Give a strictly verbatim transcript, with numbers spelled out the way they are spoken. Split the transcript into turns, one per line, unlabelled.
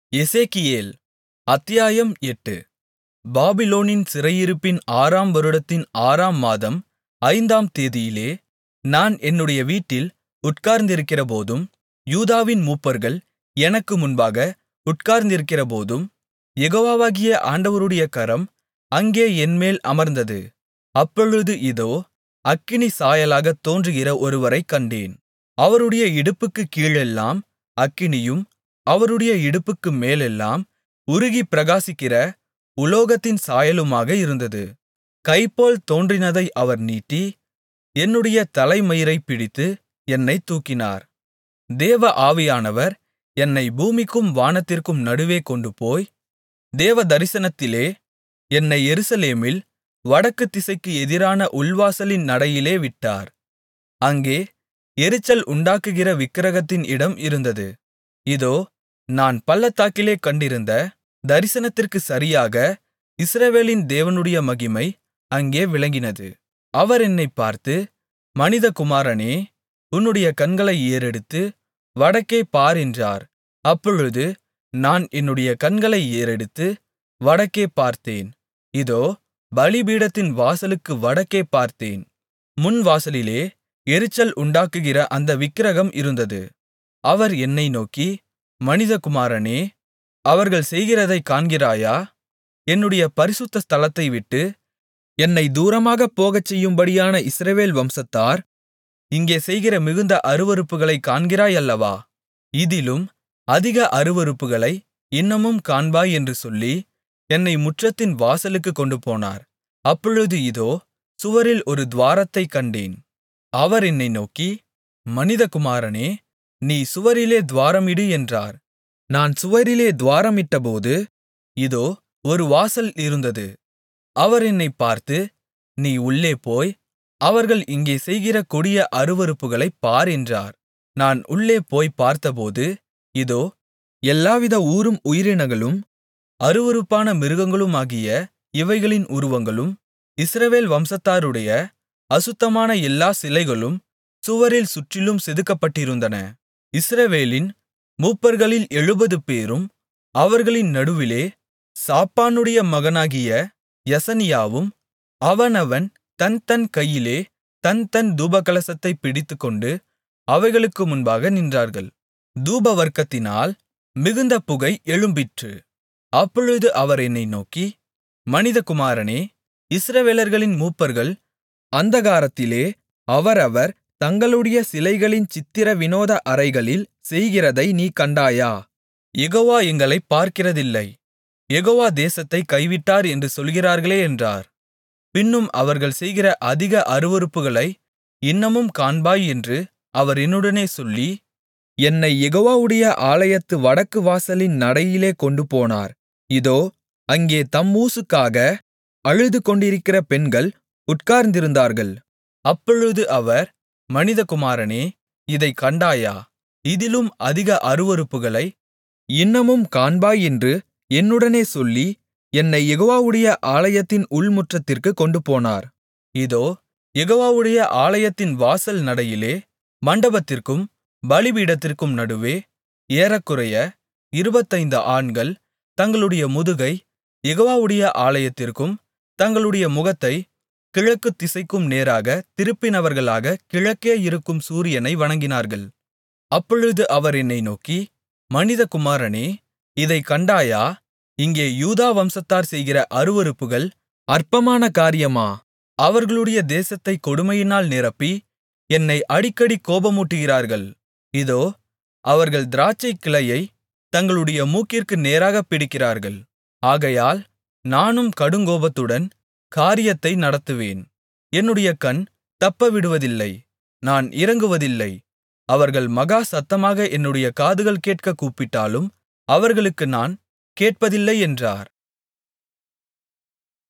எசேக்கியேல் அத்தியாயம் எட்டு. பாபிலோனின் சிறையிருப்பின் ஆறாம் வருடத்தின் ஆறாம் மாதம் ஐந்தாம் தேதியிலே நான் என்னுடைய வீட்டில் உட்கார்ந்திருக்கிறபோதும், யூதாவின் மூப்பர்கள் எனக்கு முன்பாக உட்கார்ந்திருக்கிறபோதும், யெகோவாகிய ஆண்டவருடைய கரம் அங்கே என்மேல் அமர்ந்தது. அப்பொழுது இதோ, அக்கினி சாயலாகத் தோன்றுகிற ஒருவரைக் கண்டேன். அவருடைய இடுப்புக்குக் கீழெல்லாம் அக்கினியும், அவருடைய இடுப்புக்கு மேலெல்லாம் உருகிப் பிரகாசிக்கிற உலோகத்தின் சாயலுமாக இருந்தது. கைபோல் தோன்றினதை அவர் நீட்டி, என்னுடைய தலைமயிரைப் பிடித்து என்னைத் தூக்கினார். தேவ ஆவியானவர் என்னை பூமிக்கும் வானத்திற்கும் நடுவே கொண்டுபோய், தேவ தரிசனத்திலே என்னை எருசலேமில் வடக்கு திசைக்கு எதிரான உள்வாசலின் நடையிலே விட்டார். அங்கே எரிச்சல் உண்டாக்குகிற விக்கிரகத்தின் இடம் இருந்தது. இதோ, நான் பள்ளத்தாக்கிலே கண்டிருந்த தரிசனத்திற்குச் சரியாக இஸ்ரவேலின் தேவனுடைய மகிமை அங்கே விளங்கினது. அவர் என்னைப் பார்த்து, மனிதகுமாரனே, உன்னுடைய கண்களை ஏறெடுத்து வடக்கே பார் என்றார். அப்பொழுது நான் என்னுடைய கண்களை ஏறெடுத்து வடக்கே பார்த்தேன். இதோ, பலிபீடத்தின் வாசலுக்கு வடக்கே பார்த்தேன். முன் வாசலிலே எரிச்சல் உண்டாக்குகிற அந்த விக்கிரகம் இருந்தது. அவர் என்னை நோக்கி, மனிதகுமாரனே, அவர்கள் செய்கிறதைக் காண்கிறாயா? என்னுடைய பரிசுத்த ஸ்தலத்தை விட்டு என்னைத் தூரமாகப் போகச்செய்யும்படியான இஸ்ரவேல் வம்சத்தார் இங்கே செய்கிற மிகுந்த அருவருப்புகளைக் காண்கிறாய் அல்லவா? இதிலும் அதிக அருவருப்புகளை இன்னமும் காண்பாய் என்று சொல்லி என்னை முற்றத்தின் வாசலுக்குக் கொண்டுபோனார். அப்பொழுது இதோ, சுவரில் ஒரு துவாரத்தைக் கண்டேன். அவர் என்னை நோக்கி, மனிதகுமாரனே, நீ சுவரிலே துவாரமிடு என்றார். நான் சுவரிலே துவாரமிட்டபோது, இதோ, ஒரு வாசல் இருந்தது. அவர் என்னைப் பார்த்து, நீ உள்ளே போய், அவர்கள் இங்கே செய்கிற கொடிய அருவருப்புகளைப் பார் என்றார். நான் உள்ளே போய்ப் பார்த்தபோது, இதோ, எல்லாவித ஊரும் உயிரினங்களும் அருவருப்பான மிருகங்களுமாகிய இவைகளின் உருவங்களும், இஸ்ரவேல் வம்சத்தாருடைய அசுத்தமான எல்லா சிலைகளும் சுவரில் சுற்றிலும் செதுக்கப்பட்டிருந்தன. இஸ்ரவேலின் மூப்பர்களில் எழுபது பேரும், அவர்களின் நடுவிலே சாப்பானுடைய மகனாகிய யசனியாவும், அவனவன் தன் தன் கையிலே தன் தன் தூபகலசத்தைப் பிடித்துக்கொண்டு அவைகளுக்கு முன்பாக நின்றார்கள். தூபவர்க்கத்தினால் மிகுந்த புகை எழும்பிற்று. அப்பொழுது அவர் என்னை நோக்கி, மனிதகுமாரனே, இஸ்ரவேலர்களின் மூப்பர்கள் அந்தகாரத்திலே அவரவர் தங்களுடைய சிலைகளின் சித்திர வினோத அறைகளில் செய்கிறதை நீ கண்டாயா? யெகோவா எங்களைப் பார்க்கிறதில்லை, யெகோவா தேசத்தைக் கைவிட்டார் என்று சொல்கிறார்களே என்றார். பின்னும் அவர்கள் செய்கிற அதிக அருவருப்புகளை இன்னமும் காண்பாய் என்று அவர் என்னுடனே சொல்லி, என்னை யெகோவாவுடைய ஆலயத்து வடக்கு வாசலின் நடையிலே கொண்டுபோனார். இதோ, அங்கே தம்மூசுக்காக அழுதுகொண்டிருக்கிற பெண்கள் உட்கார்ந்திருந்தார்கள். அப்பொழுது அவர், மனிதகுமாரனே, இதைக் கண்டாயா? இதிலும் அதிக அருவருப்புகளை இன்னமும் காண்பாய் என்று என்னுடனே சொல்லி, என்னை யெகோவாவுடைய ஆலயத்தின் உள்முற்றத்திற்குக் கொண்டுபோனார். இதோ, யெகோவாவுடைய ஆலயத்தின் வாசல் நடையிலே மண்டபத்திற்கும் பலிபீடத்திற்கும் நடுவே ஏறக்குறைய இருபத்தைந்து ஆண்கள் தங்களுடைய முதுகை யெகோவாவுடைய ஆலயத்திற்கும் தங்களுடைய முகத்தைக் கிழக்கு திசைக்கும் நேராகத் திருப்பினவர்களாக கிழக்கே இருக்கும் சூரியனை வணங்கினார்கள். அப்பொழுது அவர் என்னை நோக்கி, மனிதகுமாரனே, இதைக் கண்டாயா? இங்கே யூதா வம்சத்தார் செய்கிற அருவருப்புகள் அற்பமான காரியமா? அவர்களுடைய தேசத்தைக் கொடுமையினால் நிரப்பி என்னை அடிக்கடி கோபமூட்டுகிறார்கள். இதோ, அவர்கள் திராட்சைக் கிளையைத் தங்களுடைய மூக்கிற்கு நேராகப் பிடிக்கிறார்கள். ஆகையால் நானும் கடுங்கோபத்துடன் காரியத்தை நடத்துவேன். என்னுடைய கண் தப்பவிடுவதில்லை, நான் இரங்குவதில்லை. அவர்கள் மகா சத்தமாக என்னுடைய காதுகள் கேட்கக் கூப்பிட்டாலும் அவர்களுக்கு நான் கேட்பதில்லை என்றார்.